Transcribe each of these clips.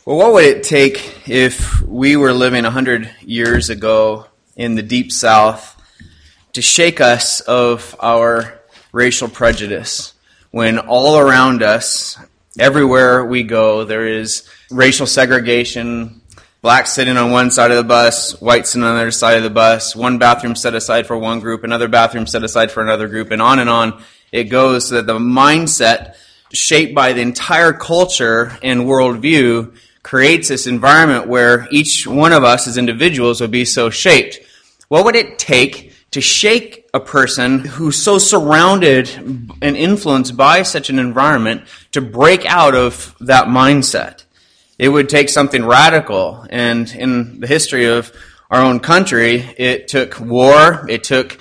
Well, what would it take if we were living 100 years ago in the Deep South to shake us of our racial prejudice when all around us, everywhere we go, there is racial segregation, blacks sitting on one side of the bus, whites sitting on the other side of the bus, one bathroom set aside for one group, another bathroom set aside for another group, and on it goes, so that the mindset shaped by the entire culture and worldview creates this environment where each one of us as individuals would be so shaped. What would it take to shake a person who's so surrounded and influenced by such an environment to break out of that mindset? It would take something radical. And in the history of our own country, it took war, it took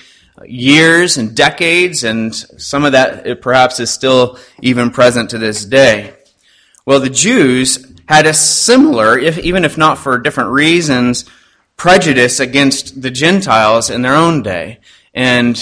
years and decades, and some of that it perhaps is still even present to this day. Well, the Jews had a similar, even if not for different reasons, prejudice against the Gentiles in their own day. And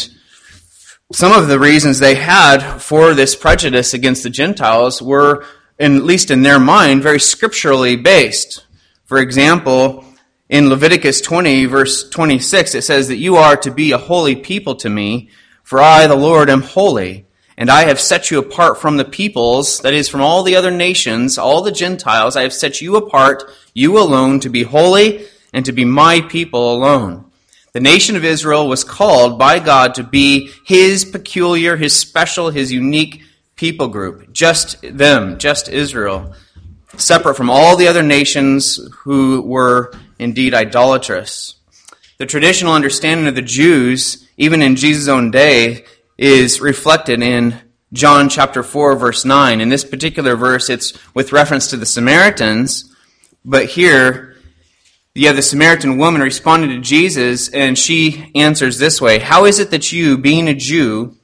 some of the reasons they had for this prejudice against the Gentiles were, at least in their mind, very scripturally based. For example, in Leviticus 20, verse 26, it says that you are to be a holy people to me, for I, the Lord, am holy. And I have set you apart from the peoples, that is, from all the other nations, all the Gentiles. I have set you apart, you alone, to be holy and to be my people alone. The nation of Israel was called by God to be His peculiar, His special, His unique people group. Just them, just Israel. Separate from all the other nations who were indeed idolatrous. The traditional understanding of the Jews, even in Jesus' own day, is reflected in John chapter 4, verse 9. In this particular verse, it's with reference to the Samaritans, but here you have the Samaritan woman responding to Jesus, and she answers this way, "How is it that you, being a Jew,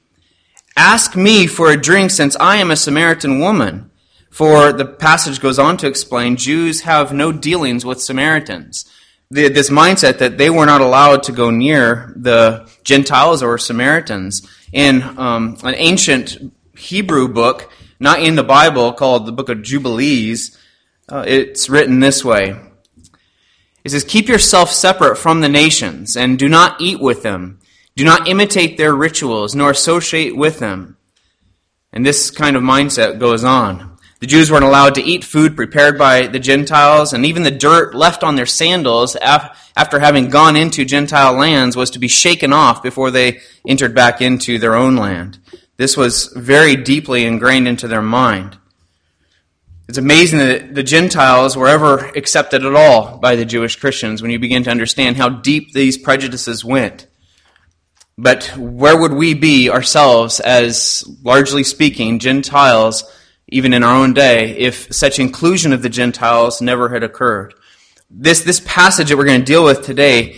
ask me for a drink since I am a Samaritan woman?" For the passage goes on to explain, Jews have no dealings with Samaritans. This mindset that they were not allowed to go near the Gentiles or Samaritans. In an ancient Hebrew book, not in the Bible, called the Book of Jubilees, it's written this way. It says, "Keep yourself separate from the nations, and do not eat with them. Do not imitate their rituals, nor associate with them." And this kind of mindset goes on. The Jews weren't allowed to eat food prepared by the Gentiles, and even the dirt left on their sandals after having gone into Gentile lands was to be shaken off before they entered back into their own land. This was very deeply ingrained into their mind. It's amazing that the Gentiles were ever accepted at all by the Jewish Christians when you begin to understand how deep these prejudices went. But where would we be ourselves as, largely speaking, Gentiles, even in our own day, if such inclusion of the Gentiles never had occurred? This passage that we're going to deal with today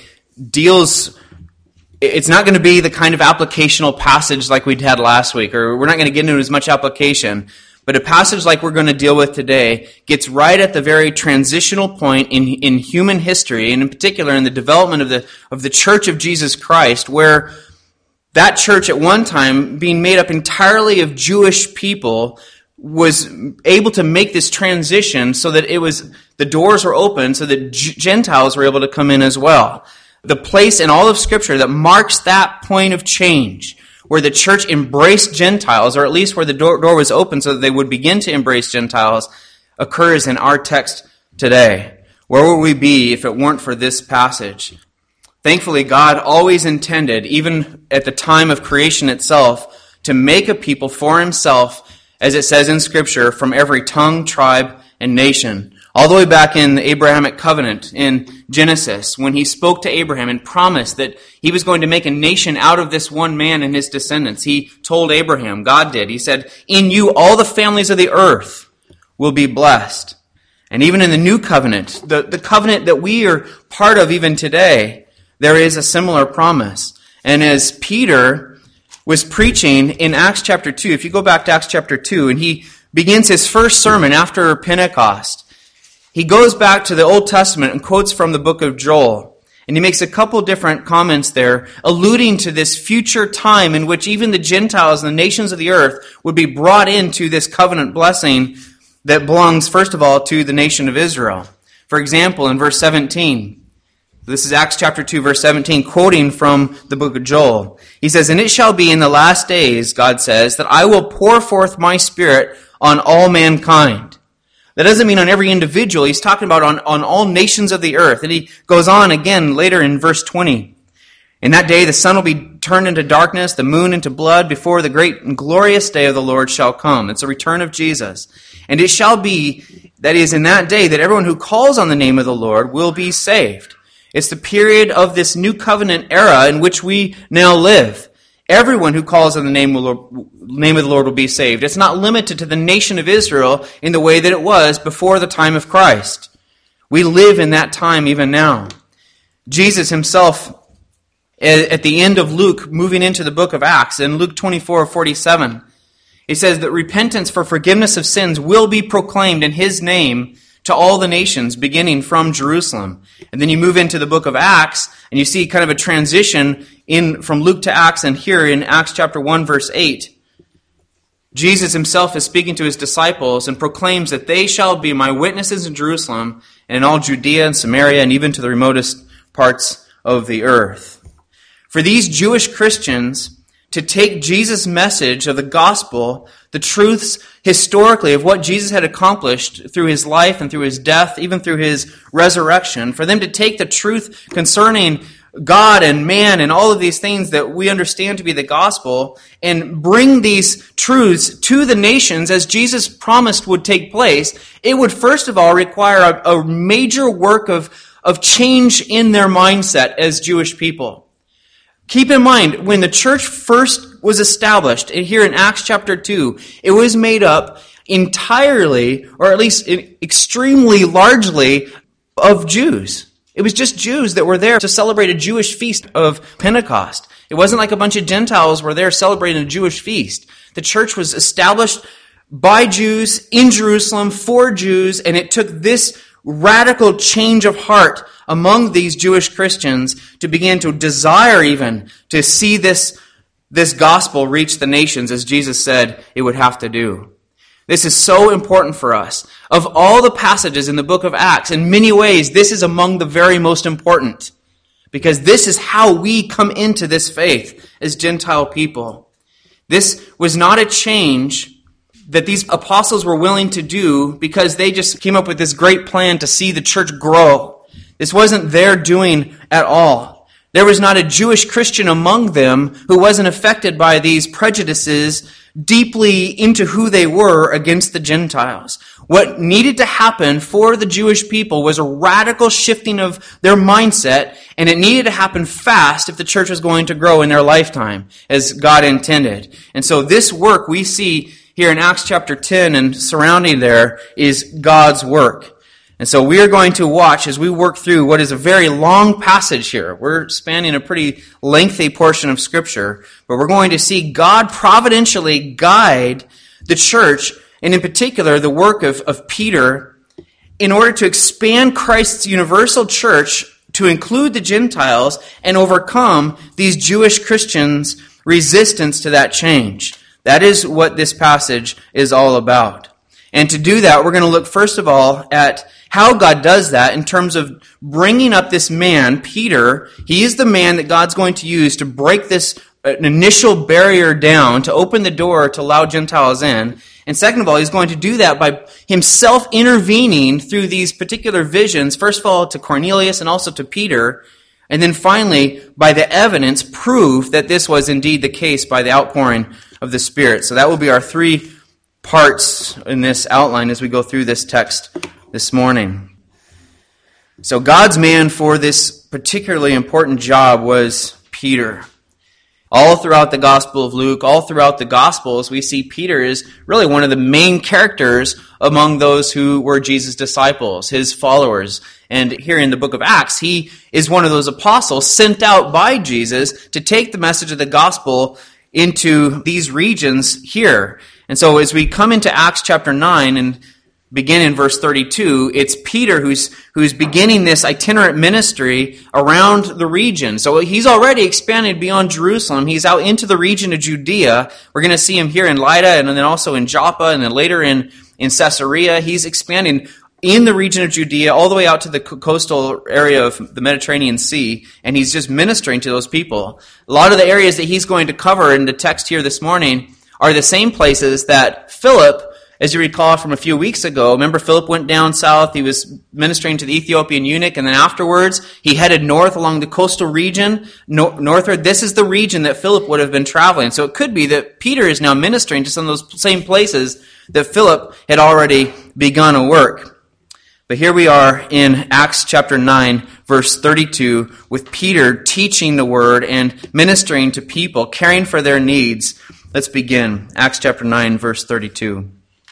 it's not going to be the kind of applicational passage like we had last week, or we're not going to get into as much application, but a passage like we're going to deal with today gets right at the very transitional point in human history, and in particular in the development of the Church of Jesus Christ, where that church at one time, being made up entirely of Jewish people, was able to make this transition so that the doors were open so that Gentiles were able to come in as well. The place in all of Scripture that marks that point of change, where the church embraced Gentiles, or at least where the door was open so that they would begin to embrace Gentiles, occurs in our text today. Where would we be if it weren't for this passage? Thankfully, God always intended, even at the time of creation itself, to make a people for Himself, as it says in Scripture, from every tongue, tribe, and nation. All the way back in the Abrahamic covenant in Genesis, when He spoke to Abraham and promised that He was going to make a nation out of this one man and his descendants. He told Abraham, God did, He said, "In you all the families of the earth will be blessed." And even in the new covenant, the covenant that we are part of even today, there is a similar promise. And as Peter was preaching in Acts chapter 2. If you go back to Acts chapter 2, and he begins his first sermon after Pentecost, he goes back to the Old Testament and quotes from the book of Joel. And he makes a couple different comments there, alluding to this future time in which even the Gentiles and the nations of the earth would be brought into this covenant blessing that belongs, first of all, to the nation of Israel. For example, in verse 17, this is Acts chapter 2, verse 17, quoting from the book of Joel. He says, "And it shall be in the last days," God says, "that I will pour forth my Spirit on all mankind." That doesn't mean on every individual. He's talking about on all nations of the earth. And he goes on again later in verse 20. "In that day the sun will be turned into darkness, the moon into blood, before the great and glorious day of the Lord shall come." It's a return of Jesus. "And it shall be, that is, in that day, that everyone who calls on the name of the Lord will be saved." It's the period of this new covenant era in which we now live. Everyone who calls on the name of the Lord will be saved. It's not limited to the nation of Israel in the way that it was before the time of Christ. We live in that time even now. Jesus himself, at the end of Luke, moving into the book of Acts, in Luke 24:47, he says that repentance for forgiveness of sins will be proclaimed in his name to all the nations, beginning from Jerusalem. And then you move into the book of Acts, and you see kind of a transition from Luke to Acts, and here in Acts chapter 1, verse 8, Jesus himself is speaking to his disciples and proclaims that they shall be my witnesses in Jerusalem and in all Judea and Samaria and even to the remotest parts of the earth. For these Jewish Christians to take Jesus' message of the gospel, the truths historically of what Jesus had accomplished through his life and through his death, even through his resurrection, for them to take the truth concerning God and man and all of these things that we understand to be the gospel and bring these truths to the nations as Jesus promised would take place, it would first of all require a major work of change in their mindset as Jewish people. Keep in mind, when the church first was established, here in Acts chapter 2, it was made up entirely, or at least extremely largely, of Jews. It was just Jews that were there to celebrate a Jewish feast of Pentecost. It wasn't like a bunch of Gentiles were there celebrating a Jewish feast. The church was established by Jews in Jerusalem for Jews, and it took this radical change of heart among these Jewish Christians to begin to desire even to see this gospel reach the nations, as Jesus said it would have to do. This is so important for us. Of all the passages in the book of Acts, in many ways, this is among the very most important, because this is how we come into this faith as Gentile people. This was not a change that these apostles were willing to do because they just came up with this great plan to see the church grow. This wasn't their doing at all. There was not a Jewish Christian among them who wasn't affected by these prejudices deeply into who they were against the Gentiles. What needed to happen for the Jewish people was a radical shifting of their mindset, and it needed to happen fast if the church was going to grow in their lifetime, as God intended. And so this work we see here in Acts chapter 10 and surrounding there is God's work. And so we are going to watch as we work through what is a very long passage here. We're spanning a pretty lengthy portion of Scripture, but we're going to see God providentially guide the church, and in particular the work of Peter, in order to expand Christ's universal church to include the Gentiles and overcome these Jewish Christians' resistance to that change. That is what this passage is all about. And to do that, we're going to look first of all at how God does that in terms of bringing up this man, Peter. He is the man that God's going to use to break this initial barrier down, to open the door to allow Gentiles in. And second of all, he's going to do that by himself intervening through these particular visions, first of all to Cornelius and also to Peter, and then finally, by the evidence, prove that this was indeed the case by the outpouring of the Spirit. So that will be our three parts in this outline as we go through this text this morning. So God's man for this particularly important job was Peter. All throughout the Gospel of Luke, all throughout the Gospels, we see Peter is really one of the main characters among those who were Jesus' disciples, his followers. And here in the book of Acts, he is one of those apostles sent out by Jesus to take the message of the gospel into these regions here. And so as we come into Acts chapter 9, and begin in verse 32, it's Peter who's beginning this itinerant ministry around the region. So he's already expanded beyond Jerusalem. He's out into the region of Judea. We're going to see him here in Lydda and then also in Joppa and then later in Caesarea. He's expanding in the region of Judea all the way out to the coastal area of the Mediterranean Sea, and he's just ministering to those people. A lot of the areas that he's going to cover in the text here this morning are the same places that Philip, as you recall from a few weeks ago, remember Philip went down south, he was ministering to the Ethiopian eunuch, and then afterwards he headed north along the coastal region, northward. This is the region that Philip would have been traveling. So it could be that Peter is now ministering to some of those same places that Philip had already begun a work. But here we are in Acts chapter 9, verse 32, with Peter teaching the word and ministering to people, caring for their needs. Let's begin. Acts chapter 9, verse 32.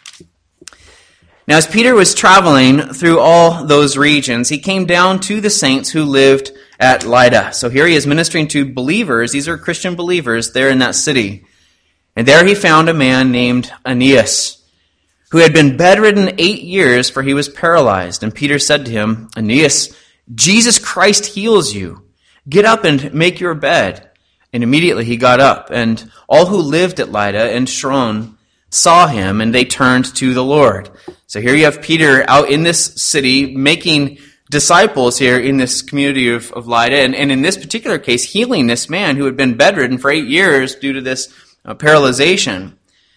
Now, as Peter was traveling through all those regions, he came down to the saints who lived at Lydda. So here he is ministering to believers. These are Christian believers there in that city. And there he found a man named Aeneas, who had been bedridden 8 years, for he was paralyzed. And Peter said to him, Aeneas, Jesus Christ heals you. Get up and make your bed. And immediately he got up, and all who lived at Lydda and Sharon saw him, and they turned to the Lord. So here you have Peter out in this city making disciples here in this community of Lydda, and in this particular case, healing this man who had been bedridden for 8 years due to this paralyzation.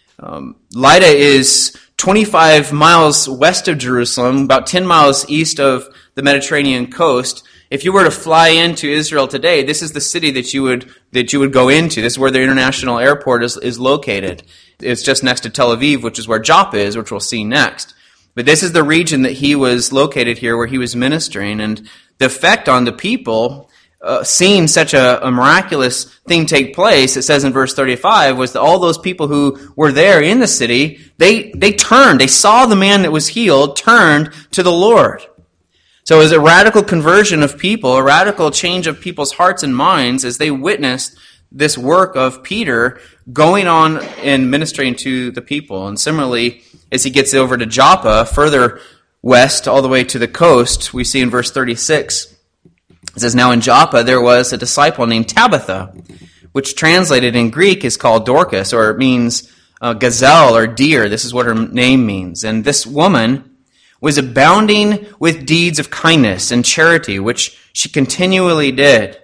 Lydda is 25 miles west of Jerusalem, about 10 miles east of the Mediterranean coast. If you were to fly into Israel today, this is the city that you would go into. This is where the international airport is located. It's just next to Tel Aviv, which is where Joppa is, which we'll see next. But this is the region that he was located here, where he was ministering, and the effect on the people, seeing such a miraculous thing take place, it says in verse 35, was that all those people who were there in the city, they turned. They saw the man that was healed, turned to the Lord. So it was a radical conversion of people, a radical change of people's hearts and minds as they witnessed this work of Peter going on and ministering to the people. And similarly, as he gets over to Joppa, further west, all the way to the coast, we see in verse 36, it says, Now in Joppa there was a disciple named Tabitha, which translated in Greek is called Dorcas, or it means gazelle or deer. This is what her name means. And this woman was abounding with deeds of kindness and charity, which she continually did.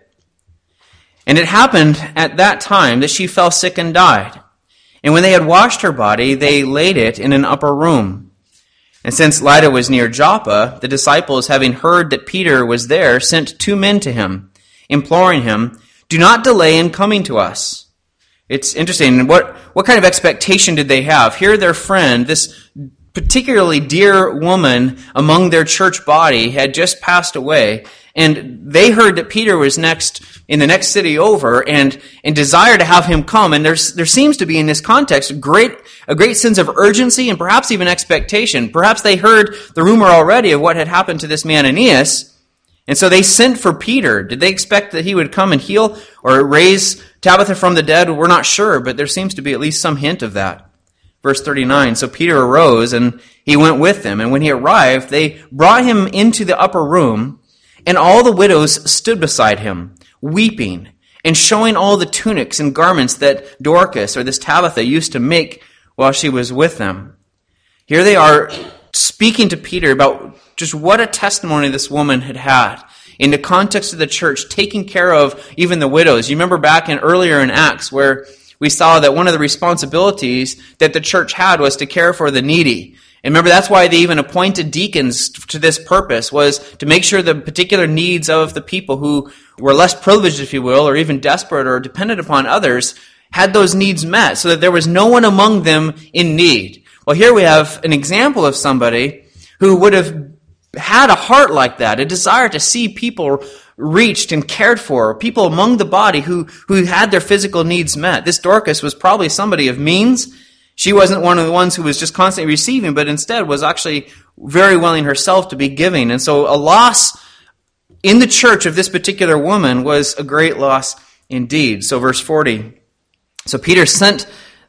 And it happened at that time that she fell sick and died. And when they had washed her body, they laid it in an upper room. And since Lydda was near Joppa, the disciples, having heard that Peter was there, sent 2 men to him, imploring him, Do not delay in coming to us. It's interesting. What kind of expectation did they have? Here their friend, this particularly dear woman among their church body, had just passed away, and they heard that Peter was in the next city over, and desired to have him come. And there seems to be in this context a great sense of urgency and perhaps even expectation. Perhaps they heard the rumor already of what had happened to this man Aeneas, and so they sent for Peter. Did they expect that he would come and heal or raise Tabitha from the dead? We're not sure, but there seems to be at least some hint of that. Verse 39, So Peter arose, and he went with them. And when he arrived, they brought him into the upper room, and all the widows stood beside him, weeping, and showing all the tunics and garments that Dorcas, or this Tabitha, used to make while she was with them. Here they are speaking to Peter about just what a testimony this woman had had in the context of the church, taking care of even the widows. You remember back earlier in Acts where we saw that one of the responsibilities that the church had was to care for the needy. And remember, that's why they even appointed deacons to this purpose, was to make sure the particular needs of the people who were less privileged, if you will, or even desperate or dependent upon others, had those needs met, so that there was no one among them in need. Well, here we have an example of somebody who would have had a heart like that, a desire to see people reached and cared for, people among the body who had their physical needs met. This Dorcas was probably somebody of means. She wasn't one of the ones who was just constantly receiving, but instead was actually very willing herself to be giving. And so a loss in the church of this particular woman was a great loss indeed. So verse 40, So Peter sent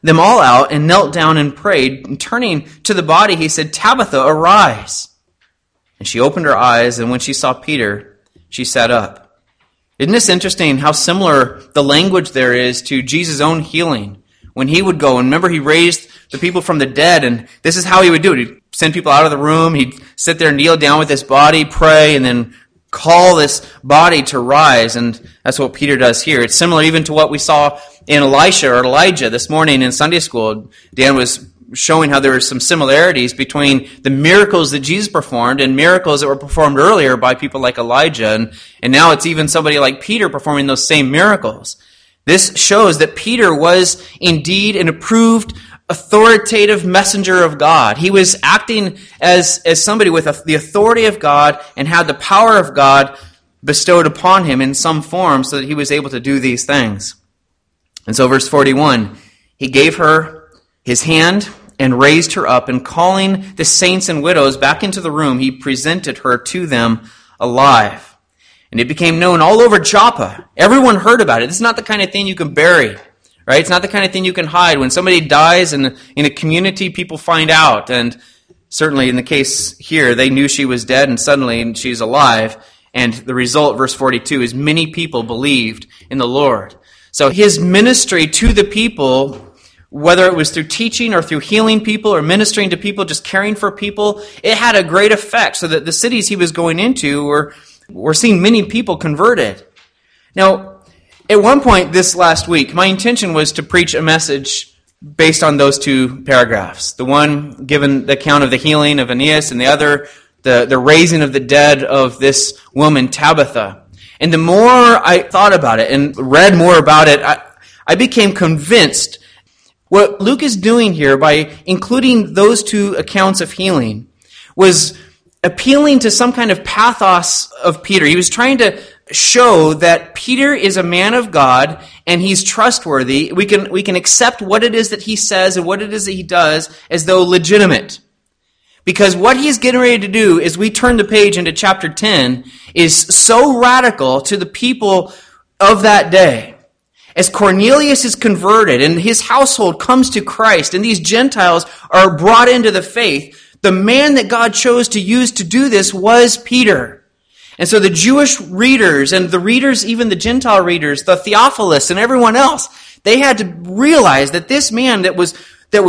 them all out and knelt down and prayed. And turning to the body, he said, "Tabitha, arise." And she opened her eyes, and when she saw Peter, she sat up. Isn't this interesting how similar the language there is to Jesus' own healing? When he would go, and remember he raised the people from the dead, and this is how he would do it. He'd send people out of the room, he'd sit there, kneel down with his body, pray, and then call this body to rise, and that's what Peter does here. It's similar even to what we saw in Elisha or Elijah this morning in Sunday school. Dan was showing how there are some similarities between the miracles that Jesus performed and miracles that were performed earlier by people like Elijah, and now it's even somebody like Peter performing those same miracles. This shows that Peter was indeed an approved, authoritative messenger of God. He was acting as somebody with the authority of God and had the power of God bestowed upon him in some form so that he was able to do these things. And so verse 41, he gave her his hand and raised her up, and calling the saints and widows back into the room, he presented her to them alive. And it became known all over Joppa. Everyone heard about it. This is not the kind of thing you can bury, right? It's not the kind of thing you can hide. When somebody dies in a community, people find out. And certainly in the case here, they knew she was dead, and suddenly she's alive. And the result, verse 42, is many people believed in the Lord. So his ministry to the people, whether it was through teaching or through healing people or ministering to people, just caring for people, it had a great effect so that the cities he was going into were seeing many people converted. Now, at one point this last week, my intention was to preach a message based on those two paragraphs. The one given the account of the healing of Aeneas, and the other, the raising of the dead of this woman, Tabitha. And the more I thought about it and read more about it, I became convinced what Luke is doing here by including those two accounts of healing was appealing to some kind of pathos of Peter. He was trying to show that Peter is a man of God and he's trustworthy. We can accept what it is that he says and what it is that he does as though legitimate. Because what he's getting ready to do as we turn the page into chapter 10 is so radical to the people of that day. As Cornelius is converted and his household comes to Christ and these Gentiles are brought into the faith, the man that God chose to use to do this was Peter. And so the Jewish readers and the readers, even the Gentile readers, the Theophilus and everyone else, they had to realize that this man that was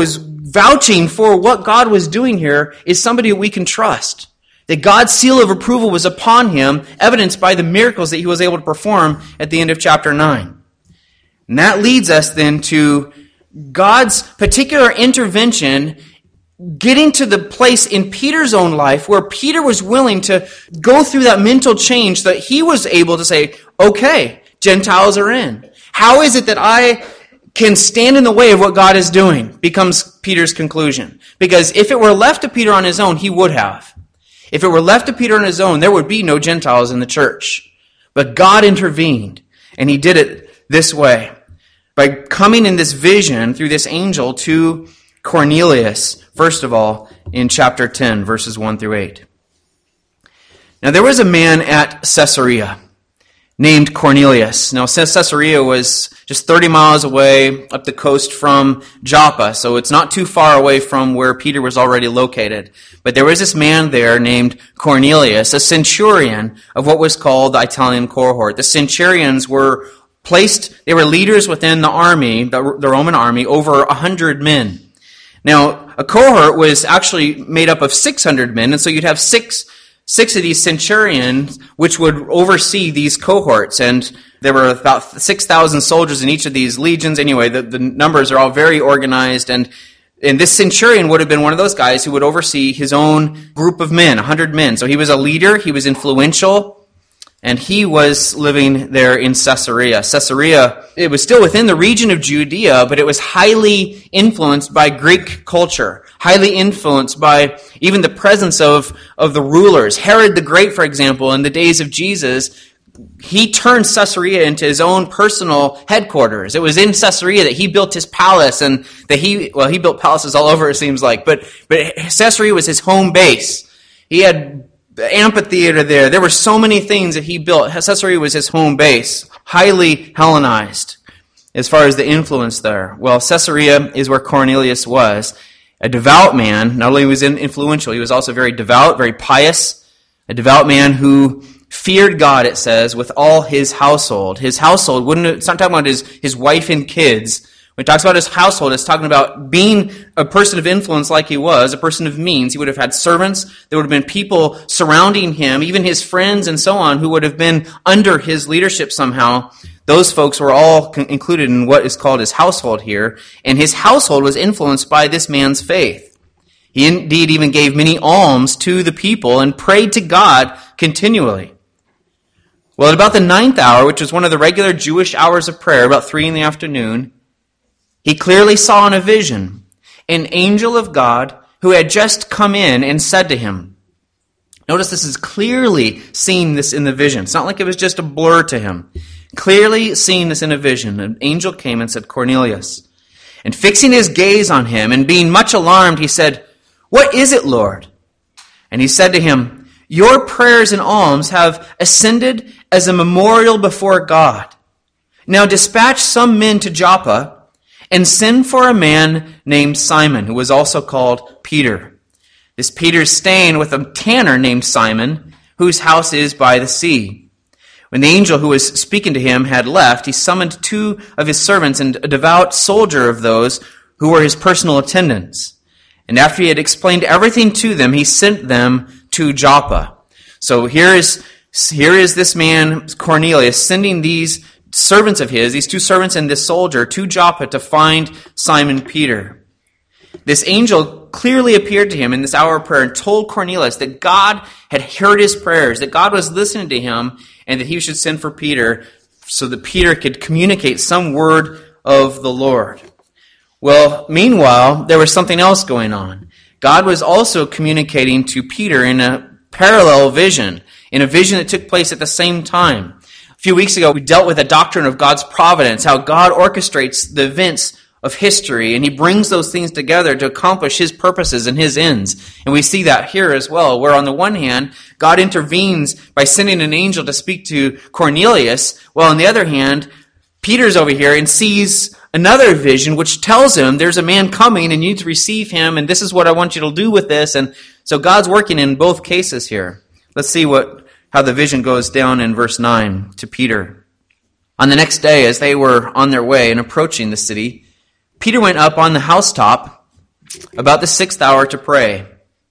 vouching for what God was doing here is somebody we can trust. That God's seal of approval was upon him, evidenced by the miracles that he was able to perform at the end of chapter 9. And that leads us then to God's particular intervention getting to the place in Peter's own life where Peter was willing to go through that mental change so that he was able to say, okay, Gentiles are in. How is it that I can stand in the way of what God is doing? Becomes Peter's conclusion. Because if it were left to Peter on his own, he would have. If it were left to Peter on his own, there would be no Gentiles in the church. But God intervened, and he did it this way. By coming in this vision through this angel to Cornelius, first of all, in chapter 10, verses 1 through 8. Now there was a man at Caesarea named Cornelius. Now Caesarea was just 30 miles away up the coast from Joppa, so it's not too far away from where Peter was already located. But there was this man there named Cornelius, a centurion of what was called the Italian cohort. The centurions were they were leaders within the army, the Roman army, over 100 men. Now, a cohort was actually made up of 600 men, and so you'd have six of these centurions which would oversee these cohorts, and there were about 6,000 soldiers in each of these legions. Anyway, the numbers are all very organized, and this centurion would have been one of those guys who would oversee his own group of men, 100 men. So he was a leader, he was influential, and he was living there in Caesarea. Caesarea, it was still within the region of Judea, but it was highly influenced by Greek culture, highly influenced by even the presence of the rulers. Herod the Great, for example, in the days of Jesus, he turned Caesarea into his own personal headquarters. It was in Caesarea that he built his palace, and that he built palaces all over, it seems like, but Caesarea was his home base. He had the amphitheater there. There were so many things that he built. Caesarea was his home base, highly Hellenized. as far as the influence there? Well, Caesarea is where Cornelius was. A devout man. Not only was he influential, he was also very devout, very pious. A devout man who feared God, it says, with all his household. His household, it's not talking about his wife and kids. When it talks about his household, it's talking about being a person of influence like he was, a person of means. He would have had servants. There would have been people surrounding him, even his friends and so on, who would have been under his leadership somehow. Those folks were all included in what is called his household here. And his household was influenced by this man's faith. He indeed even gave many alms to the people and prayed to God continually. Well, at about the 9th hour, which was one of the regular Jewish hours of prayer, about 3 in the afternoon, he clearly saw in a vision an angel of God who had just come in and said to him. Notice this is clearly seeing this in the vision. It's not like it was just a blur to him. Clearly seeing this in a vision, an angel came and said, Cornelius. And fixing his gaze on him and being much alarmed, he said, What is it, Lord? And he said to him, Your prayers and alms have ascended as a memorial before God. Now dispatch some men to Joppa and send for a man named Simon, who was also called Peter. This Peter's staying with a tanner named Simon, whose house is by the sea. When the angel who was speaking to him had left, he summoned 2 of his servants and a devout soldier of those who were his personal attendants. And after he had explained everything to them, he sent them to Joppa. So here is this man, Cornelius, sending these servants of his, these 2 servants and this soldier, to Joppa to find Simon Peter. This angel clearly appeared to him in this hour of prayer and told Cornelius that God had heard his prayers, that God was listening to him, and that he should send for Peter so that Peter could communicate some word of the Lord. Well, meanwhile, there was something else going on. God was also communicating to Peter in a parallel vision, in a vision that took place at the same time. A few weeks ago, we dealt with the doctrine of God's providence, how God orchestrates the events of history, and he brings those things together to accomplish his purposes and his ends. And we see that here as well, where on the one hand, God intervenes by sending an angel to speak to Cornelius, while on the other hand, Peter's over here and sees another vision which tells him there's a man coming and you need to receive him, and this is what I want you to do with this. And so God's working in both cases here. Let's see how the vision goes down in verse 9 to Peter. On the next day, as they were on their way and approaching the city, Peter went up on the housetop about the 6th hour to pray.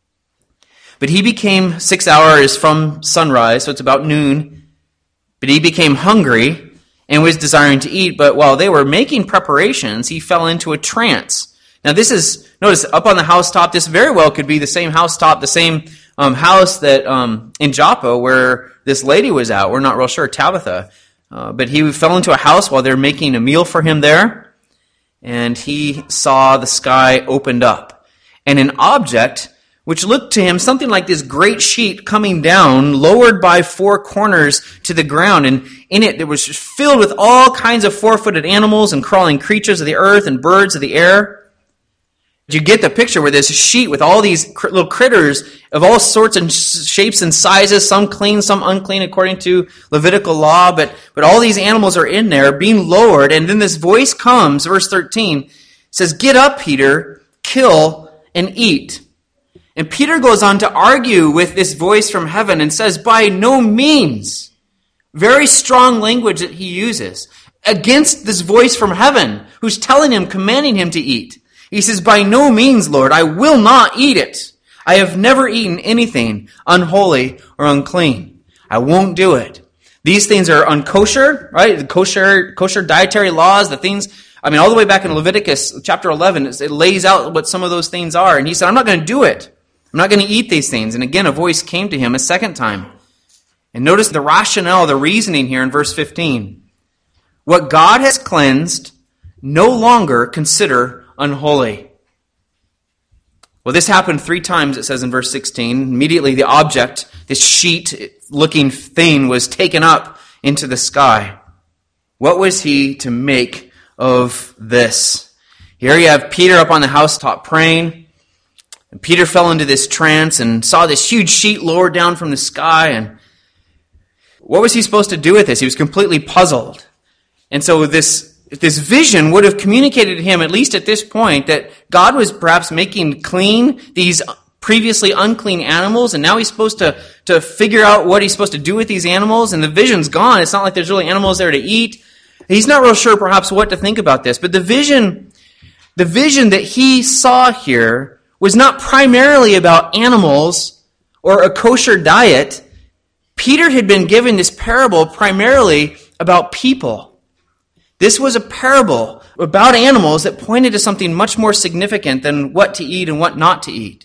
But he became, 6 hours from sunrise, so it's about noon. But he became hungry and was desiring to eat. But while they were making preparations, he fell into a trance. Now notice, up on the housetop, this very well could be the same housetop, the same house that in Joppa where this lady was at. We're not real sure, Tabitha. But he fell into a house while they're making a meal for him there. And he saw the sky opened up. And an object which looked to him something like this great sheet coming down, lowered by 4 corners to the ground. And in it was just filled with all kinds of 4-footed animals and crawling creatures of the earth and birds of the air. You get the picture where this sheet with all these little critters of all sorts and shapes and sizes, some clean, some unclean according to Levitical law, but all these animals are in there being lowered, and then this voice comes, verse 13, says, "Get up, Peter, kill and eat." And Peter goes on to argue with this voice from heaven and says, by no means, very strong language that he uses, against this voice from heaven who's telling him, commanding him to eat. He says, by no means, Lord, I will not eat it. I have never eaten anything unholy or unclean. I won't do it. These things are unkosher, right? The kosher dietary laws, the things, all the way back in Leviticus chapter 11, it lays out what some of those things are. And he said, I'm not going to do it. I'm not going to eat these things. And again, a voice came to him a second time. And notice the rationale, the reasoning here in verse 15. What God has cleansed, no longer consider unholy. Well, this happened 3 times, it says in verse 16. Immediately the object, this sheet-looking thing, was taken up into the sky. What was he to make of this? Here you have Peter up on the housetop praying. And Peter fell into this trance and saw this huge sheet lowered down from the sky. And what was he supposed to do with this? He was completely puzzled. And so this this vision would have communicated to him, at least at this point, that God was perhaps making clean these previously unclean animals, and now he's supposed to figure out what he's supposed to do with these animals, and the vision's gone. It's not like there's really animals there to eat. He's not real sure perhaps what to think about this, but the vision that he saw here was not primarily about animals or a kosher diet. Peter had been given this parable primarily about people. This was a parable about animals that pointed to something much more significant than what to eat and what not to eat.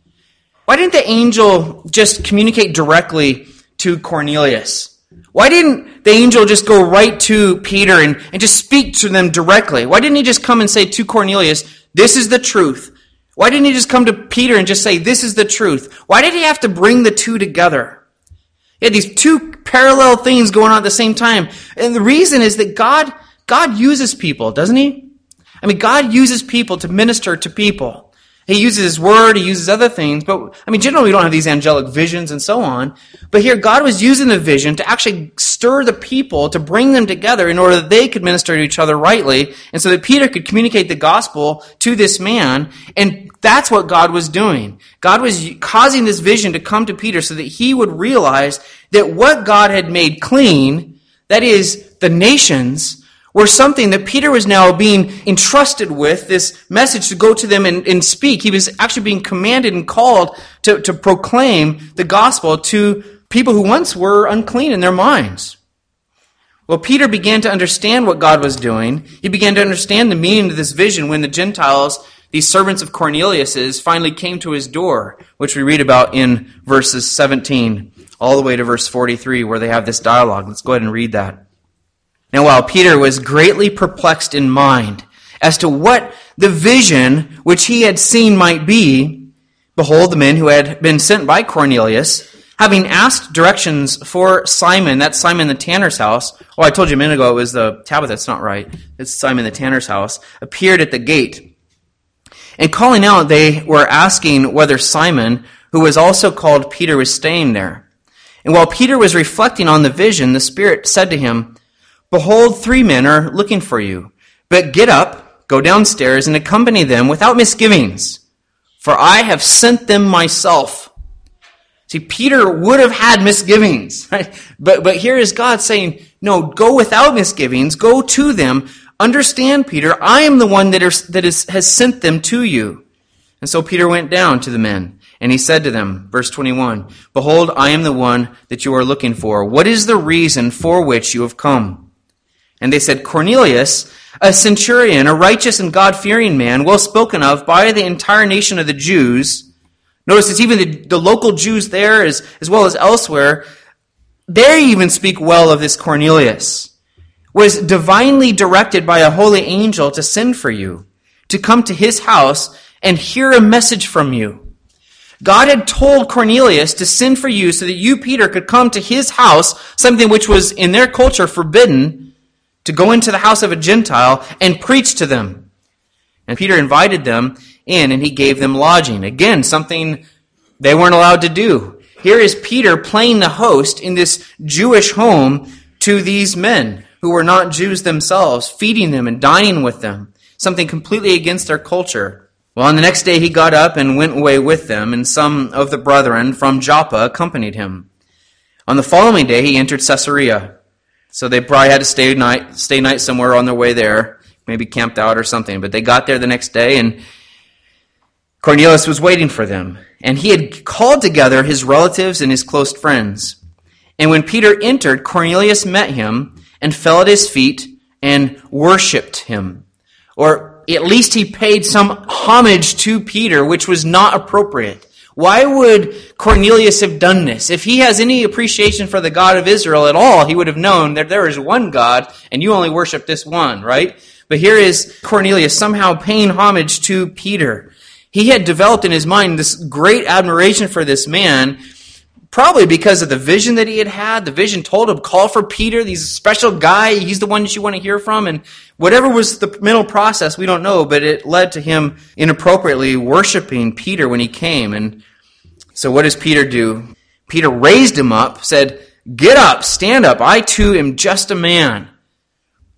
Why didn't the angel just communicate directly to Cornelius? Why didn't the angel just go right to Peter and just speak to them directly? Why didn't he just come and say to Cornelius, this is the truth? Why didn't he just come to Peter and just say, this is the truth? Why did he have to bring the two together? He had these two parallel things going on at the same time. And the reason is that God uses people, doesn't he? I mean, God uses people to minister to people. He uses his word, he uses other things, but, generally we don't have these angelic visions and so on. But here, God was using the vision to actually stir the people, to bring them together in order that they could minister to each other rightly, and so that Peter could communicate the gospel to this man, and that's what God was doing. God was causing this vision to come to Peter so that he would realize that what God had made clean, that is, the nations, were something that Peter was now being entrusted with, this message to go to them and speak. He was actually being commanded and called to proclaim the gospel to people who once were unclean in their minds. Well, Peter began to understand what God was doing. He began to understand the meaning of this vision when the Gentiles, these servants of Cornelius's, finally came to his door, which we read about in verses 17 all the way to verse 43, where they have this dialogue. Let's go ahead and read that. Now, while Peter was greatly perplexed in mind as to what the vision which he had seen might be, behold, the men who had been sent by Cornelius, having asked directions for Simon, that's Simon the tanner's house. Oh, I told you a minute ago it was the Tabitha, that's not right. It's Simon the tanner's house, appeared at the gate. And calling out, they were asking whether Simon, who was also called Peter, was staying there. And while Peter was reflecting on the vision, the Spirit said to him, behold, 3 men are looking for you. But get up, go downstairs, and accompany them without misgivings, for I have sent them myself. See, Peter would have had misgivings, right? But here is God saying, no, go without misgivings, go to them. Understand, Peter, I am the one that has sent them to you. And so Peter went down to the men, and he said to them, verse 21, behold, I am the one that you are looking for. What is the reason for which you have come? And they said, Cornelius, a centurion, a righteous and God-fearing man, well spoken of by the entire nation of the Jews. Notice it's even the local Jews there as well as elsewhere. They even speak well of this Cornelius. Was divinely directed by a holy angel to send for you, to come to his house and hear a message from you. God had told Cornelius to send for you so that you, Peter, could come to his house, something which was in their culture forbidden, to go into the house of a Gentile and preach to them. And Peter invited them in, and he gave them lodging. Again, something they weren't allowed to do. Here is Peter playing the host in this Jewish home to these men who were not Jews themselves, feeding them and dining with them, something completely against their culture. Well, on the next day he got up and went away with them, and some of the brethren from Joppa accompanied him. On the following day he entered Caesarea. So they probably had to stay night somewhere on their way there, maybe camped out or something. But they got there the next day, and Cornelius was waiting for them. And he had called together his relatives and his close friends. And when Peter entered, Cornelius met him and fell at his feet and worshipped him. Or at least he paid some homage to Peter, which was not appropriate. Why would Cornelius have done this? If he has any appreciation for the God of Israel at all, he would have known that there is one God and you only worship this one, right? But here is Cornelius somehow paying homage to Peter. He had developed in his mind this great admiration for this man, probably because of the vision that he had had. The vision told him, call for Peter. He's a special guy. He's the one that you want to hear from. And whatever was the mental process, we don't know, but it led to him inappropriately worshiping Peter when he came. And so what does Peter do? Peter raised him up, said, get up, stand up. I too am just a man.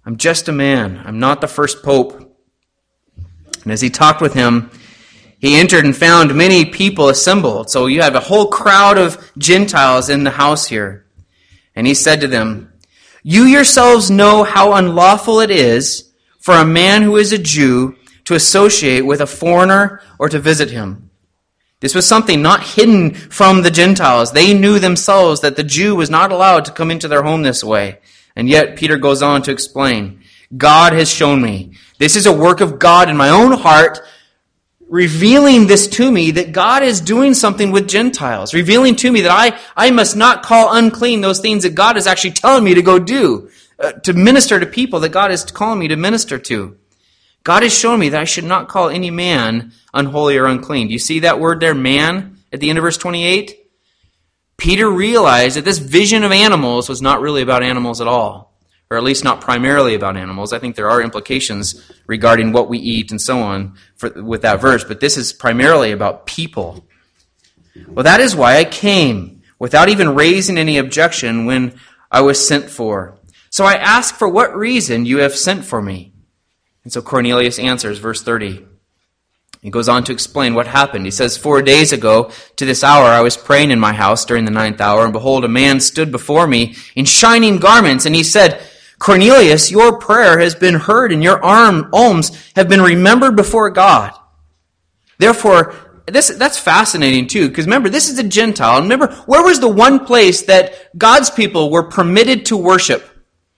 I'm just a man. I'm not the first pope." And as he talked with him, he entered and found many people assembled. So you have a whole crowd of Gentiles in the house here. And he said to them, "You yourselves know how unlawful it is for a man who is a Jew to associate with a foreigner or to visit him." This was something not hidden from the Gentiles. They knew themselves that the Jew was not allowed to come into their home this way. And yet Peter goes on to explain, "God has shown me. This is a work of God in my own heart, revealing this to me, that God is doing something with Gentiles, revealing to me that I must not call unclean those things that God is actually telling me to go do, to minister to people that God is calling me to minister to. God has shown me that I should not call any man unholy or unclean." Do you see that word there, man, at the end of verse 28? Peter realized that this vision of animals was not really about animals at all, or at least not primarily about animals. I think there are implications regarding what we eat and so on with that verse, but this is primarily about people. "Well, that is why I came, without even raising any objection when I was sent for. So I ask for what reason you have sent for me." And so Cornelius answers, verse 30. He goes on to explain what happened. He says, "4 days ago to this hour I was praying in my house during the 9th hour, and behold, a man stood before me in shining garments, and he said, 'Cornelius, your prayer has been heard, and your alms have been remembered before God.'" Therefore, that's fascinating too, because remember, this is a Gentile. Remember, where was the one place that God's people were permitted to worship?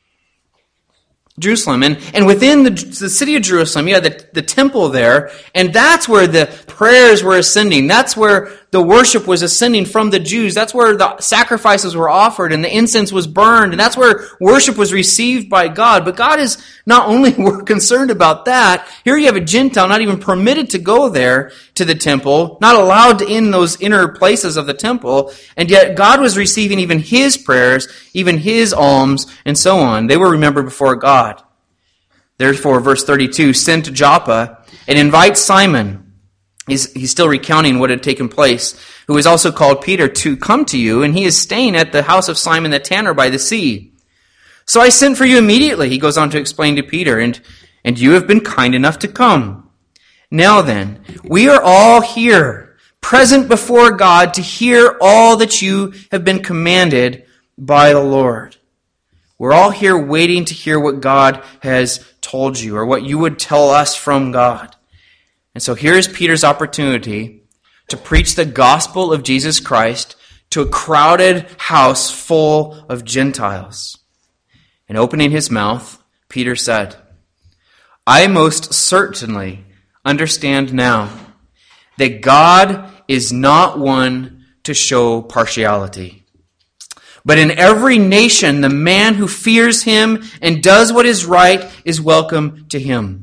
Jerusalem. And within the city of Jerusalem, you had the temple there, and that's where the prayers were ascending. That's where the worship was ascending from the Jews. That's where the sacrifices were offered and the incense was burned, and that's where worship was received by God. But God is not only concerned about that. Here you have a Gentile not even permitted to go there to the temple, not allowed in those inner places of the temple, and yet God was receiving even his prayers, even his alms, and so on. They were remembered before God. Therefore, verse 32, "Send to Joppa and invite Simon," he's still recounting what had taken place, "who is also called Peter, to come to you, and he is staying at the house of Simon the tanner by the sea. So I sent for you immediately," he goes on to explain to Peter, and you have been kind enough to come. Now then, we are all here, present before God, to hear all that you have been commanded by the Lord." We're all here waiting to hear what God has told you, or what you would tell us from God. And so here's Peter's opportunity to preach the gospel of Jesus Christ to a crowded house full of Gentiles. And opening his mouth, Peter said, "I most certainly understand now that God is not one to show partiality. But in every nation, the man who fears him and does what is right is welcome to him.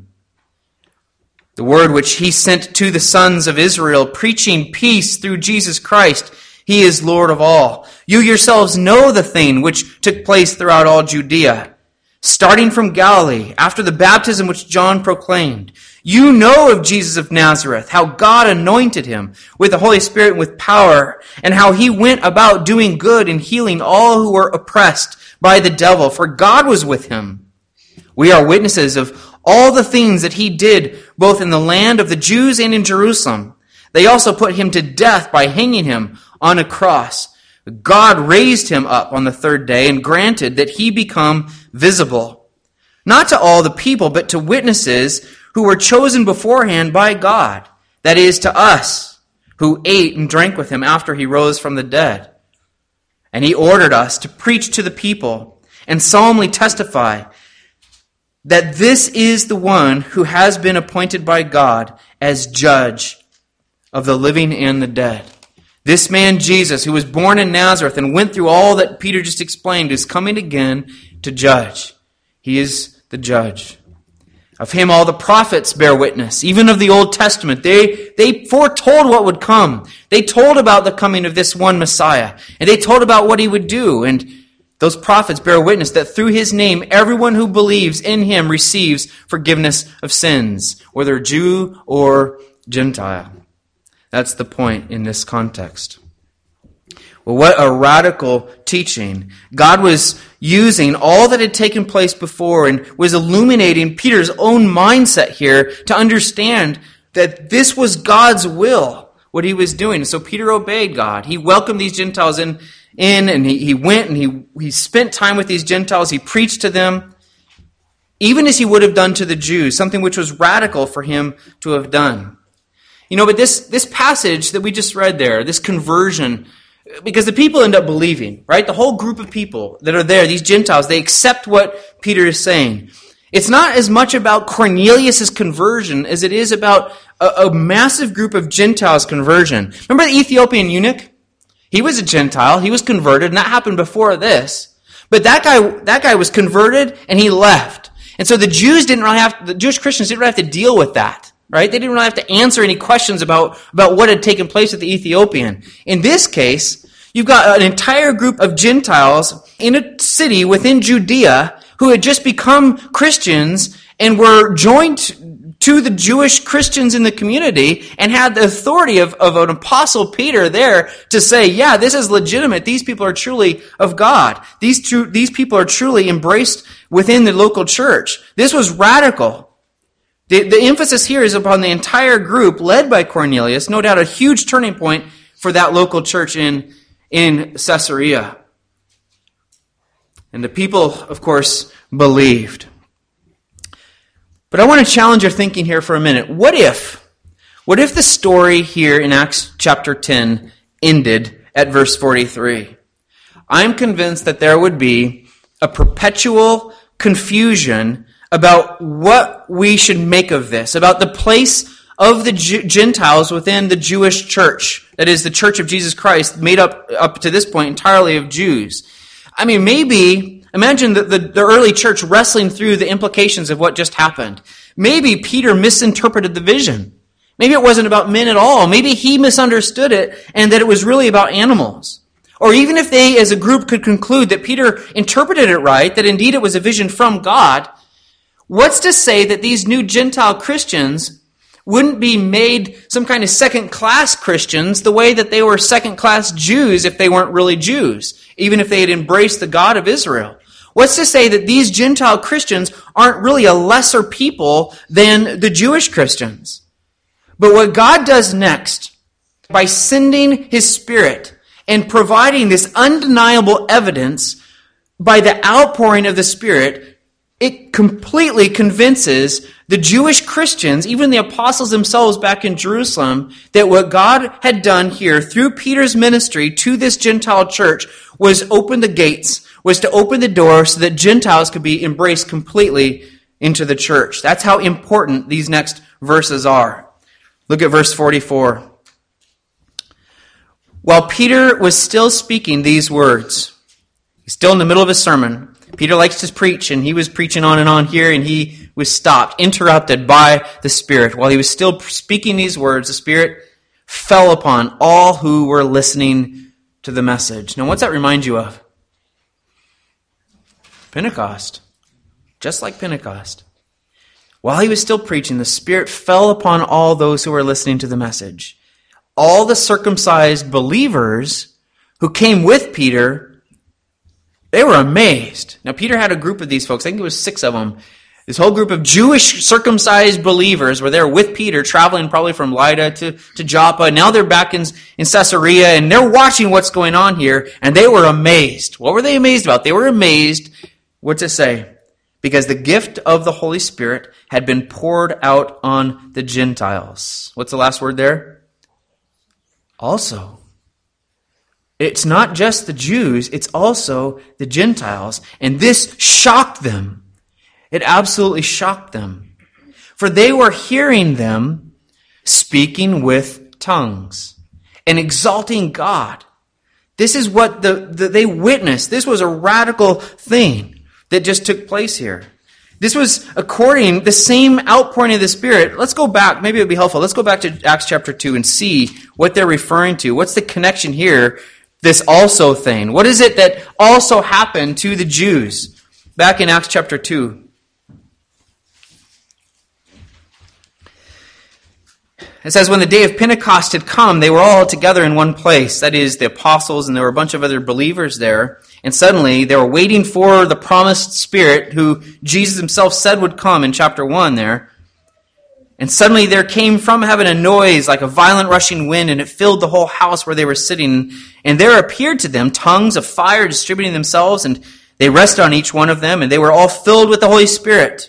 The word which he sent to the sons of Israel, preaching peace through Jesus Christ, he is Lord of all. You yourselves know the thing which took place throughout all Judea, starting from Galilee, after the baptism which John proclaimed. You know of Jesus of Nazareth, how God anointed him with the Holy Spirit and with power, and how he went about doing good and healing all who were oppressed by the devil, for God was with him. We are witnesses of all the things that he did, both in the land of the Jews and in Jerusalem. They also put him to death by hanging him on a cross. God raised him up on the third day and granted that he become visible, not to all the people, but to witnesses who were chosen beforehand by God, that is, to us, who ate and drank with him after he rose from the dead. And he ordered us to preach to the people and solemnly testify that this is the one who has been appointed by God as judge of the living and the dead. This man Jesus, who was born in Nazareth and went through all that Peter just explained, is coming again to judge. He is the judge. Of him all the prophets bear witness, even of the Old Testament. They foretold what would come. They told about the coming of this one Messiah, and they told about what he would do. And those prophets bear witness that through his name, everyone who believes in him receives forgiveness of sins, whether Jew or Gentile. That's the point in this context. Well, what a radical teaching. God was using all that had taken place before and was illuminating Peter's own mindset here to understand that this was God's will, what he was doing. So Peter obeyed God. He welcomed these Gentiles in and he went and he spent time with these Gentiles. He preached to them, even as he would have done to the Jews, something which was radical for him to have done. But this passage that we just read there, this conversion, because the people end up believing, right? The whole group of people that are there, these Gentiles, they accept what Peter is saying. It's not as much about Cornelius' conversion as it is about a massive group of Gentiles' conversion. Remember the Ethiopian eunuch? He was a Gentile. He was converted, and that happened before this. But that guy was converted, and he left. And so the Jewish Christians didn't really have to deal with that, right? They didn't really have to answer any questions about what had taken place with the Ethiopian. In this case, you've got an entire group of Gentiles in a city within Judea who had just become Christians and were joined to the Jewish Christians in the community and had the authority of an apostle Peter there to say, yeah, this is legitimate. These people are truly of God. These people are truly embraced within the local church. This was radical. The emphasis here is upon the entire group led by Cornelius, no doubt a huge turning point for that local church in Caesarea. And the people, of course, believed. But I want to challenge your thinking here for a minute. What if the story here in Acts chapter 10 ended at verse 43? I'm convinced that there would be a perpetual confusion about what we should make of this, about the place of the Gentiles within the Jewish church, that is, the church of Jesus Christ, made up to this point entirely of Jews. I mean, maybe, imagine the early church wrestling through the implications of what just happened. Maybe Peter misinterpreted the vision. Maybe it wasn't about men at all. Maybe he misunderstood it and that it was really about animals. Or even if they, as a group, could conclude that Peter interpreted it right, that indeed it was a vision from God, what's to say that these new Gentile Christians wouldn't be made some kind of second-class Christians the way that they were second-class Jews if they weren't really Jews, even if they had embraced the God of Israel? What's to say that these Gentile Christians aren't really a lesser people than the Jewish Christians? But what God does next, by sending His Spirit and providing this undeniable evidence by the outpouring of the Spirit, it completely convinces the Jewish Christians, even the apostles themselves back in Jerusalem, that what God had done here through Peter's ministry to this Gentile church was open the gates, was to open the door so that Gentiles could be embraced completely into the church. That's how important these next verses are. Look at verse 44. While Peter was still speaking these words, he's still in the middle of his sermon. Peter likes to preach, and he was preaching on and on here, and he was stopped, interrupted by the Spirit. While he was still speaking these words, the Spirit fell upon all who were listening to the message. Now, what's that remind you of? Pentecost. Just like Pentecost. While he was still preaching, the Spirit fell upon all those who were listening to the message. All the circumcised believers who came with Peter, they were amazed. Now, Peter had a group of these folks. I think it was 6 of them. This whole group of Jewish circumcised believers were there with Peter, traveling probably from Lydda to Joppa. Now they're back in Caesarea, and they're watching what's going on here, and they were amazed. What were they amazed about? They were amazed, what's it say? Because the gift of the Holy Spirit had been poured out on the Gentiles. What's the last word there? Also. It's not just the Jews, it's also the Gentiles. And this shocked them. It absolutely shocked them. For they were hearing them speaking with tongues and exalting God. This is what they witnessed. This was a radical thing that just took place here. This was according the same outpouring of the Spirit. Let's go back. Maybe it would be helpful. Let's go back to Acts chapter 2 and see what they're referring to. What's the connection here? This also thing. What is it that also happened to the Jews? Back in Acts chapter 2. It says, when the day of Pentecost had come, they were all together in one place. That is, the apostles, and there were a bunch of other believers there. And suddenly, they were waiting for the promised Spirit, who Jesus himself said would come in chapter 1 there. And suddenly there came from heaven a noise like a violent rushing wind, and it filled the whole house where they were sitting. And there appeared to them tongues of fire distributing themselves, and they rested on each one of them, and they were all filled with the Holy Spirit.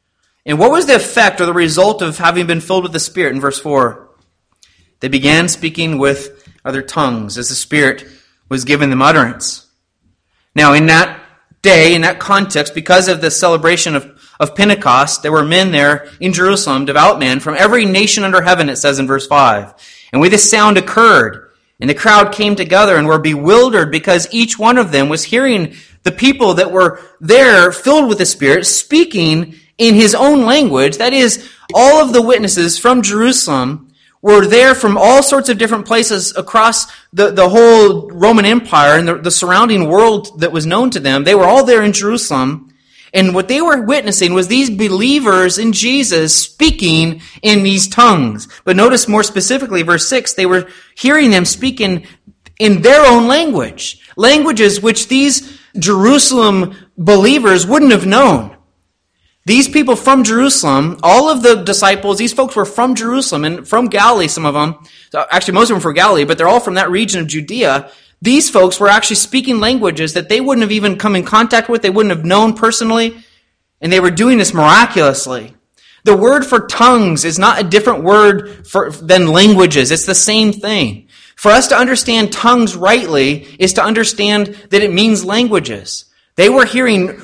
And what was the effect or the result of having been filled with the Spirit in verse 4? They began speaking with other tongues as the Spirit was giving them utterance. Now, in that day, in that context, because of the celebration of Pentecost, there were men there in Jerusalem, devout men, from every nation under heaven, it says in verse 5. And when this sound occurred, and the crowd came together and were bewildered because each one of them was hearing the people that were there filled with the Spirit speaking in his own language. That is, all of the witnesses from Jerusalem were there from all sorts of different places across the whole Roman Empire and the surrounding world that was known to them. They were all there in Jerusalem. And what they were witnessing was these believers in Jesus speaking in these tongues. But notice more specifically, verse 6, they were hearing them speaking in their own language. Languages which these Jerusalem believers wouldn't have known. These people from Jerusalem, all of the disciples, these folks were from Jerusalem and from Galilee, some of them. Actually, most of them were from Galilee, but they're all from that region of Judea. These folks were actually speaking languages that they wouldn't have even come in contact with, they wouldn't have known personally, and they were doing this miraculously. The word for tongues is not a different word than languages. It's the same thing. For us to understand tongues rightly is to understand that it means languages. They were hearing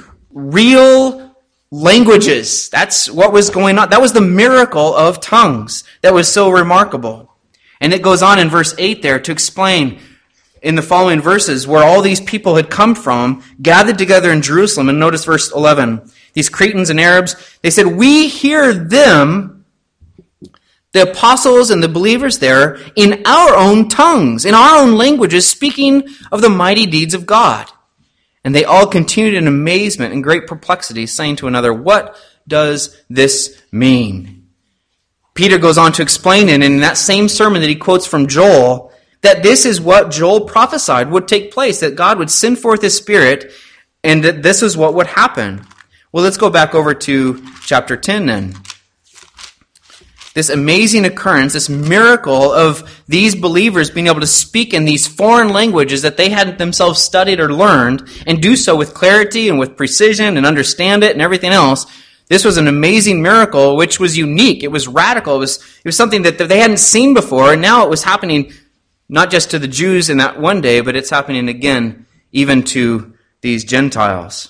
real languages. That's what was going on. That was the miracle of tongues that was so remarkable. And it goes on in verse 8 there to explain in the following verses where all these people had come from, gathered together in Jerusalem. And notice verse 11. These Cretans and Arabs, they said, we hear them, the apostles and the believers there, in our own tongues, in our own languages, speaking of the mighty deeds of God. And they all continued in amazement and great perplexity, saying to another, what does this mean? Peter goes on to explain it in that same sermon that he quotes from Joel, that this is what Joel prophesied would take place, that God would send forth his Spirit, and that this is what would happen. Well, let's go back over to chapter 10 then. This amazing occurrence, this miracle of these believers being able to speak in these foreign languages that they hadn't themselves studied or learned, and do so with clarity and with precision and understand it and everything else. This was an amazing miracle which was unique. It was radical. It was something that they hadn't seen before, and now it was happening not just to the Jews in that one day, but it's happening again even to these Gentiles.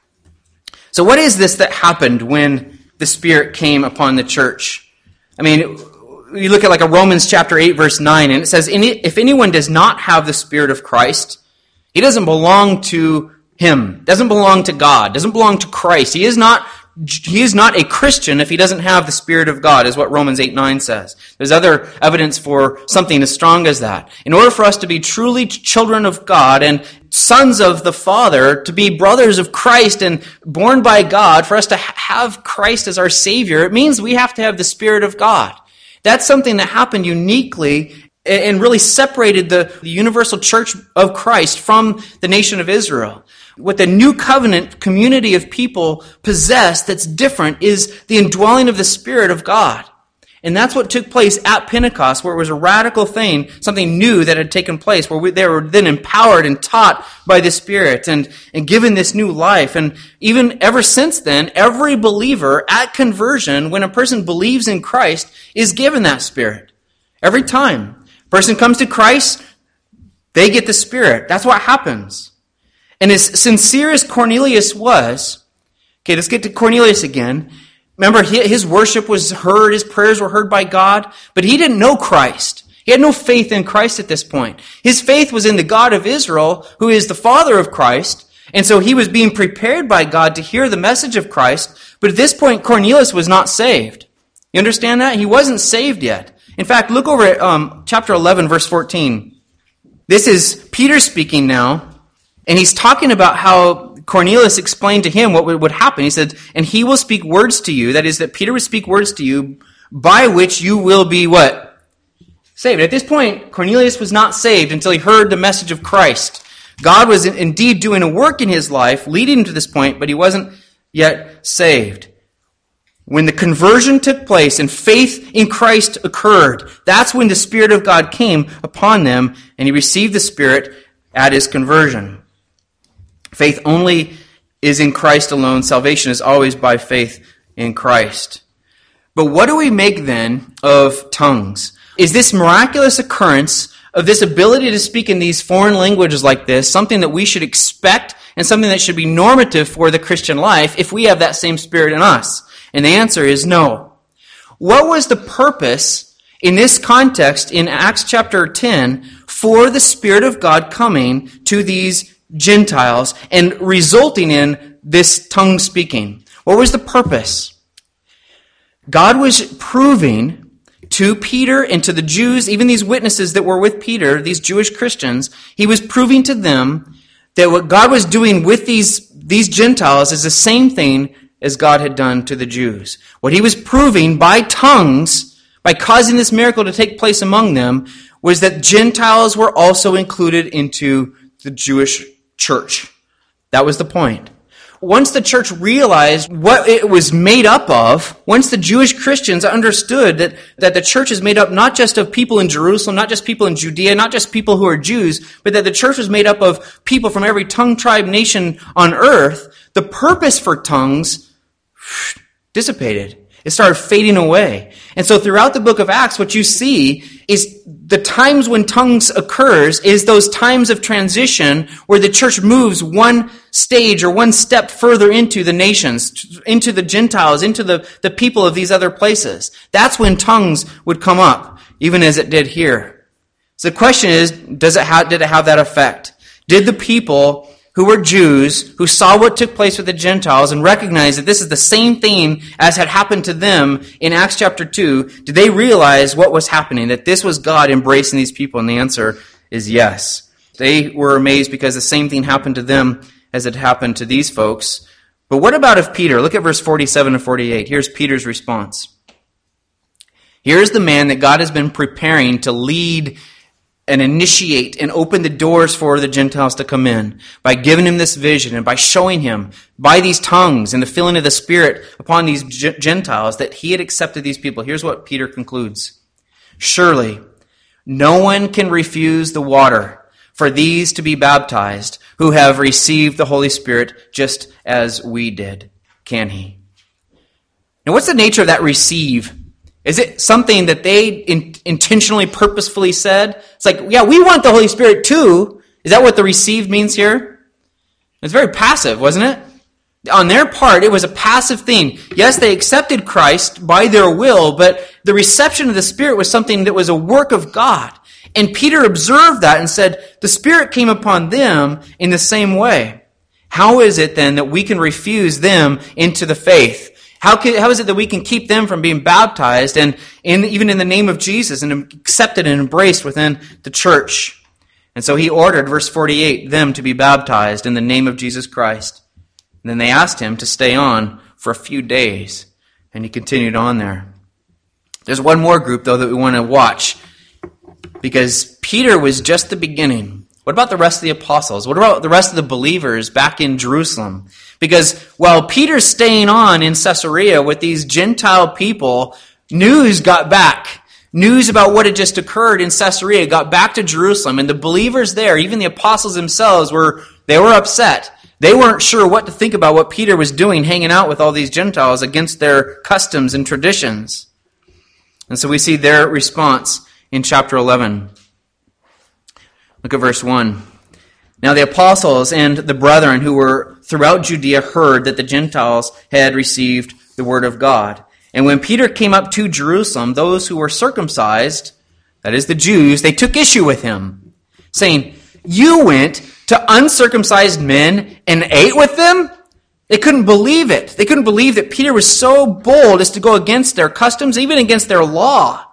So what is this that happened when the Spirit came upon the church? I mean, you look at like a Romans chapter 8, verse 9, and it says, if anyone does not have the Spirit of Christ, he doesn't belong to him, doesn't belong to God, doesn't belong to Christ. He is not a Christian if he doesn't have the Spirit of God, is what Romans 8:9 says. There's other evidence for something as strong as that. In order for us to be truly children of God and sons of the Father, to be brothers of Christ and born by God, for us to have Christ as our Savior, it means we have to have the Spirit of God. That's something that happened uniquely and really separated the universal church of Christ from the nation of Israel. What the new covenant community of people possess that's different is the indwelling of the Spirit of God. And that's what took place at Pentecost, where it was a radical thing, something new that had taken place, where they were then empowered and taught by the Spirit and given this new life. And even ever since then, every believer at conversion, when a person believes in Christ, is given that Spirit. Every time a person comes to Christ, they get the Spirit. That's what happens. And as sincere as Cornelius was, okay, let's get to Cornelius again. Remember, his worship was heard, his prayers were heard by God, but he didn't know Christ. He had no faith in Christ at this point. His faith was in the God of Israel, who is the Father of Christ, and so he was being prepared by God to hear the message of Christ, but at this point, Cornelius was not saved. You understand that? He wasn't saved yet. In fact, look over at chapter 11, verse 14. This is Peter speaking now. And he's talking about how Cornelius explained to him what would happen. He said, and he will speak words to you, that is, that Peter would speak words to you by which you will be what? Saved. At this point, Cornelius was not saved until he heard the message of Christ. God was indeed doing a work in his life, leading him to this point, but he wasn't yet saved. When the conversion took place and faith in Christ occurred, that's when the Spirit of God came upon them, and he received the Spirit at his conversion. Faith only is in Christ alone. Salvation is always by faith in Christ. But what do we make then of tongues? Is this miraculous occurrence of this ability to speak in these foreign languages like this something that we should expect and something that should be normative for the Christian life if we have that same Spirit in us? And the answer is no. What was the purpose in this context in Acts chapter 10 for the Spirit of God coming to these Gentiles and resulting in this tongue speaking? What was the purpose? God was proving to Peter and to the Jews, even these witnesses that were with Peter, these Jewish Christians, he was proving to them that what God was doing with these Gentiles is the same thing as God had done to the Jews. What he was proving by tongues, by causing this miracle to take place among them, was that Gentiles were also included into the Jewish church. That was the point. Once the church realized what it was made up of, once the Jewish Christians understood that the church is made up not just of people in Jerusalem, not just people in Judea, not just people who are Jews, but that the church was made up of people from every tongue, tribe, nation on earth, the purpose for tongues dissipated. It started fading away. And so throughout the book of Acts, what you see is the times when tongues occurs is those times of transition where the church moves one stage or one step further into the nations, into the Gentiles, into the people of these other places. That's when tongues would come up, even as it did here. So the question is, did it have that effect? Did the people who were Jews, who saw what took place with the Gentiles and recognized that this is the same thing as had happened to them in Acts chapter 2, did they realize what was happening, that this was God embracing these people? And the answer is yes. They were amazed because the same thing happened to them as it happened to these folks. But what about if Peter? Look at verse 47 and 48. Here's Peter's response. Here's the man that God has been preparing to lead and initiate and open the doors for the Gentiles to come in by giving him this vision and by showing him by these tongues and the filling of the Spirit upon these Gentiles that he had accepted these people. Here's what Peter concludes. Surely no one can refuse the water for these to be baptized who have received the Holy Spirit just as we did, can he? Now what's the nature of that receive? Is it something that they intentionally, purposefully said? It's like, yeah, we want the Holy Spirit too. Is that what the received means here? It's very passive, wasn't it? On their part, it was a passive thing. Yes, they accepted Christ by their will, but the reception of the Spirit was something that was a work of God. And Peter observed that and said, the Spirit came upon them in the same way. How is it then that we can refuse them into the faith? How is it that we can keep them from being baptized and even in the name of Jesus and accepted and embraced within the church? And so he ordered, verse 48, them to be baptized in the name of Jesus Christ. And then they asked him to stay on for a few days. And he continued on there. There's one more group, though, that we want to watch. Because Peter was just the beginning. What about the rest of the apostles? What about the rest of the believers back in Jerusalem? Because while Peter's staying on in Caesarea with these Gentile people, news got back. News about what had just occurred in Caesarea got back to Jerusalem. And the believers there, even the apostles themselves, were upset. They weren't sure what to think about what Peter was doing, hanging out with all these Gentiles against their customs and traditions. And so we see their response in chapter 11. Look at verse 1. Now the apostles and the brethren who were throughout Judea heard that the Gentiles had received the word of God. And when Peter came up to Jerusalem, those who were circumcised, that is the Jews, they took issue with him, saying, "You went to uncircumcised men and ate with them?" They couldn't believe it. They couldn't believe that Peter was so bold as to go against their customs, even against their law.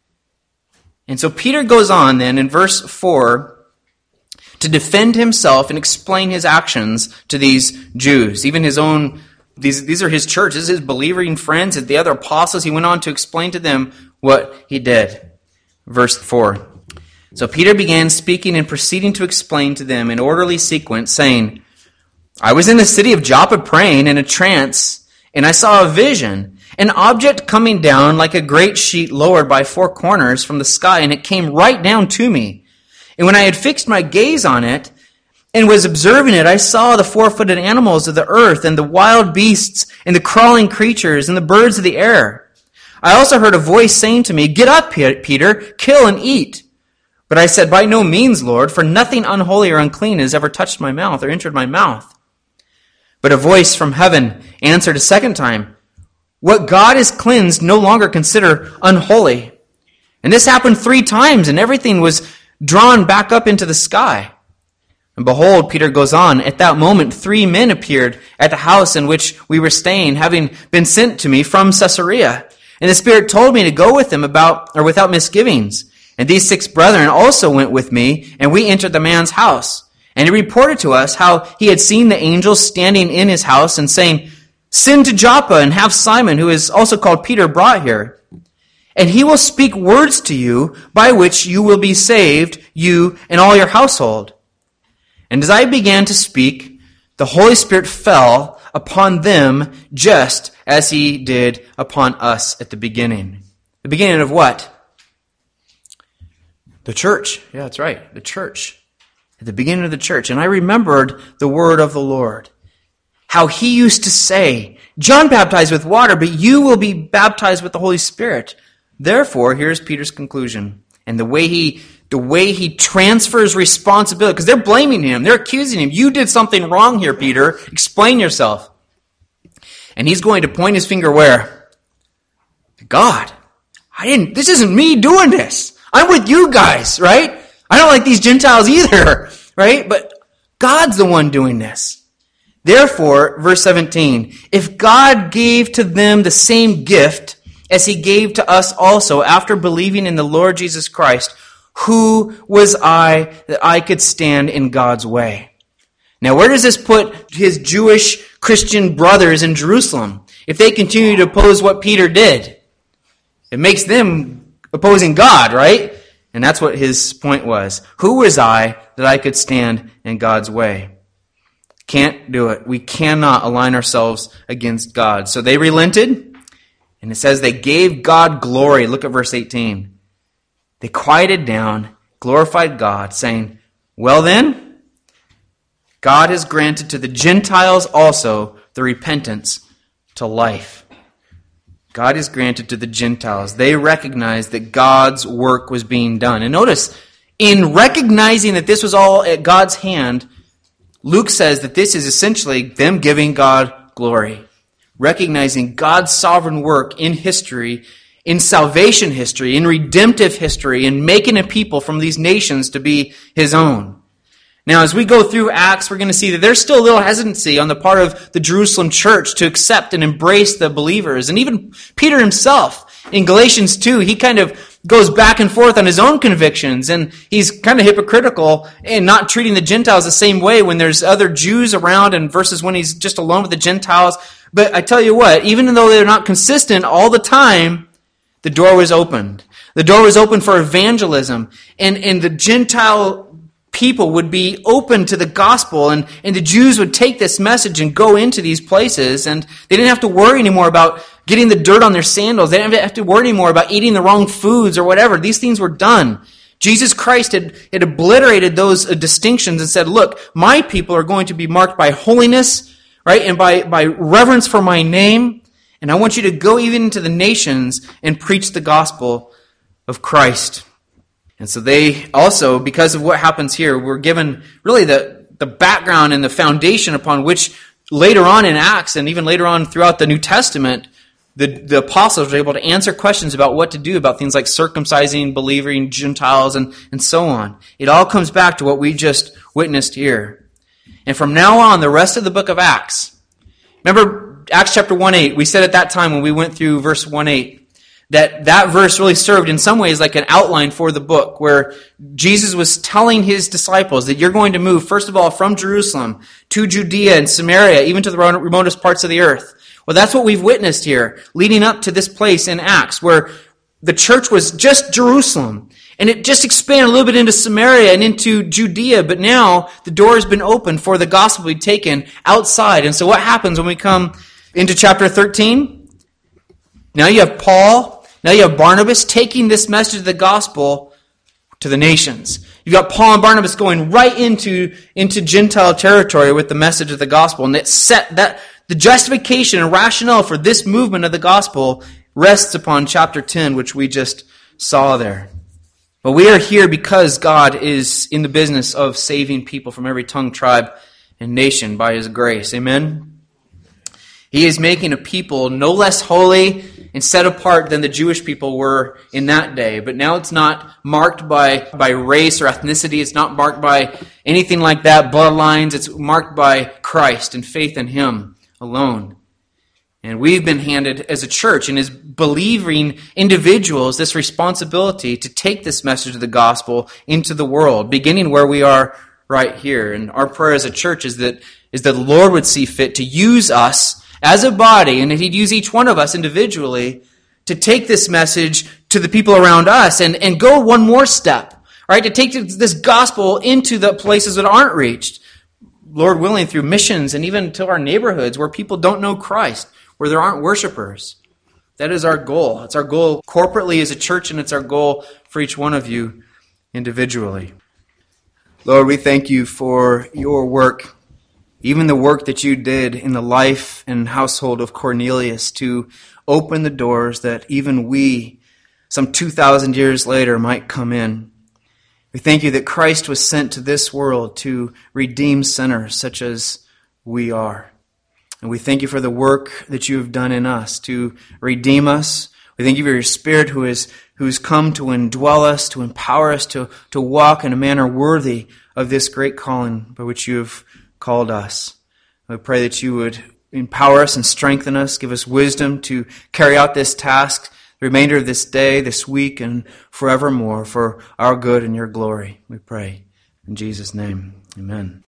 And so Peter goes on then in verse 4 to defend himself and explain his actions to these Jews, even his own These are his church. This is his believing friends and the other apostles. He went on to explain to them what he did. Verse 4. So Peter began speaking and proceeding to explain to them in orderly sequence, saying, I was in the city of Joppa praying in a trance, and I saw a vision, an object coming down like a great sheet lowered by 4 corners from the sky, and it came right down to me. And when I had fixed my gaze on it and was observing it, I saw the 4-footed animals of the earth and the wild beasts and the crawling creatures and the birds of the air. I also heard a voice saying to me, Get up, Peter, kill and eat. But I said, By no means, Lord, for nothing unholy or unclean has ever touched my mouth or entered my mouth. But a voice from heaven answered a second time, What God has cleansed no longer consider unholy. And this happened 3 times, and everything was drawn back up into the sky. And behold, Peter goes on, At that moment 3 men appeared at the house in which we were staying, having been sent to me from Caesarea. And the Spirit told me to go with them without misgivings. And these 6 brethren also went with me, and we entered the man's house. And he reported to us how he had seen the angels standing in his house and saying, Send to Joppa and have Simon, who is also called Peter, brought here. And he will speak words to you by which you will be saved, you and all your household. And as I began to speak, the Holy Spirit fell upon them just as he did upon us at the beginning. The beginning of what? The church. Yeah, that's right. The church. At the beginning of the church. And I remembered the word of the Lord. How he used to say, John baptized with water, but you will be baptized with the Holy Spirit. Therefore, here's Peter's conclusion. And the way he transfers responsibility, because they're blaming him. They're accusing him. You did something wrong here, Peter. Explain yourself. And he's going to point his finger where? God. This isn't me doing this. I'm with you guys, right? I don't like these Gentiles either, right? But God's the one doing this. Therefore, verse 17, if God gave to them the same gift as he gave to us also after believing in the Lord Jesus Christ, who was I that I could stand in God's way? Now, where does this put his Jewish Christian brothers in Jerusalem? If they continue to oppose what Peter did, it makes them opposing God, right? And that's what his point was. Who was I that I could stand in God's way? Can't do it. We cannot align ourselves against God. So they relented, and it says they gave God glory. Look at verse 18. They quieted down, glorified God, saying, Well then, God has granted to the Gentiles also the repentance to life. God is granted to the Gentiles. They recognized that God's work was being done. And notice, in recognizing that this was all at God's hand, Luke says that this is essentially them giving God glory. Recognizing God's sovereign work in history, in salvation history, in redemptive history, in making a people from these nations to be his own. Now, as we go through Acts, we're going to see that there's still a little hesitancy on the part of the Jerusalem church to accept and embrace the believers. And even Peter himself, in Galatians 2, he kind of goes back and forth on his own convictions. And he's kind of hypocritical in not treating the Gentiles the same way when there's other Jews around and versus when he's just alone with the Gentiles. But I tell you what, even though they're not consistent all the time, the door was opened. The door was open for evangelism. And the Gentile people would be open to the gospel, and the Jews would take this message and go into these places, and they didn't have to worry anymore about getting the dirt on their sandals. They didn't have to worry anymore about eating the wrong foods or whatever. These things were done. Jesus Christ had obliterated those distinctions and said, look, my people are going to be marked by holiness, right, and by reverence for my name, and I want you to go even into the nations and preach the gospel of Christ. And so they also, because of what happens here, were given really the background and the foundation upon which later on in Acts and even later on throughout the New Testament, the apostles were able to answer questions about what to do about things like circumcising, believing Gentiles, and so on. It all comes back to what we just witnessed here. And from now on, the rest of the book of Acts, remember Acts chapter 1:8, we said at that time when we went through verse 1:8, that verse really served in some ways like an outline for the book, where Jesus was telling his disciples that you're going to move, first of all, from Jerusalem to Judea and Samaria, even to the remotest parts of the earth. Well, that's what we've witnessed here, leading up to this place in Acts, where the church was just Jerusalem, and it just expanded a little bit into Samaria and into Judea, but now the door has been opened for the gospel to be taken outside. And so what happens when we come into chapter 13? Now you have Paul, now you have Barnabas taking this message of the gospel to the nations. You've got Paul and Barnabas going right into Gentile territory with the message of the gospel, and it set that the justification and rationale for this movement of the gospel rests upon chapter 10, which we just saw there. But we are here because God is in the business of saving people from every tongue, tribe, and nation by His grace. Amen? He is making a people no less holy and set apart than the Jewish people were in that day. But now it's not marked by race or ethnicity. It's not marked by anything like that, bloodlines. It's marked by Christ and faith in Him alone. And we've been handed as a church and as believing individuals this responsibility to take this message of the gospel into the world, beginning where we are right here. And our prayer as a church is that the Lord would see fit to use us as a body, and that He'd use each one of us individually to take this message to the people around us and go one more step, right? To take this gospel into the places that aren't reached, Lord willing, through missions and even to our neighborhoods where people don't know Christ, where there aren't worshipers. That is our goal. It's our goal corporately as a church, and it's our goal for each one of you individually. Lord, we thank You for Your work, even the work that You did in the life and household of Cornelius to open the doors that even we, some 2,000 years later, might come in. We thank You that Christ was sent to this world to redeem sinners such as we are. And we thank You for the work that You have done in us to redeem us. We thank You for Your Spirit who has come to indwell us, to empower us to walk in a manner worthy of this great calling by which You have called us. We pray that You would empower us and strengthen us, give us wisdom to carry out this task, the remainder of this day, this week, and forevermore for our good and Your glory. We pray in Jesus' name. Amen.